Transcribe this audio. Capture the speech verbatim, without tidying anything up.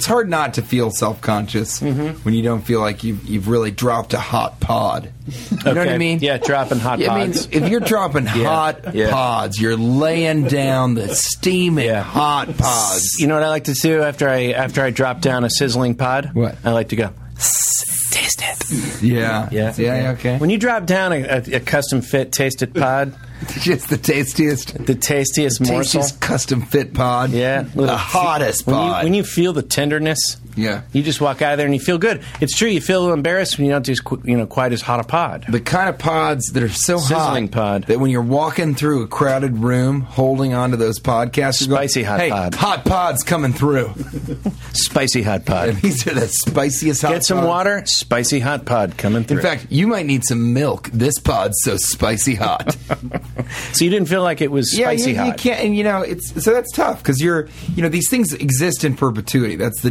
it's hard not to feel self-conscious mm-hmm. when you don't feel like you've, you've really dropped a hot pod. You okay. know what I mean? Yeah, dropping hot yeah, pods. I mean, if you're dropping yeah. hot yeah. pods, you're laying down the steaming yeah. hot pods. You know what I like to do after I after I drop down a sizzling pod? What? I like to go, taste it. Yeah. Yeah. Yeah, okay. When you drop down a, a, a custom-fit tasted pod... Just the tastiest. The tastiest the morsel. Tastiest custom-fit pod. Yeah. The hottest when pod. You, when you feel the tenderness... Yeah. You just walk out of there and you feel good. It's true, you feel a little embarrassed when you don't do you know, quite as hot a pod. The kind of pods that are so Sizzling hot pod. that when you're walking through a crowded room holding onto those podcasts, you're Spicy going, hot hey, pod. hot pod's coming through. Spicy hot pod. And these are the spiciest hot pods. Get some pod. water, spicy hot pod coming through. In fact, you might need some milk. This pod's so spicy hot. So you didn't feel like it was yeah, spicy you, hot? you can't, and you know, it's so that's tough because you're, you know, these things exist in perpetuity. That's the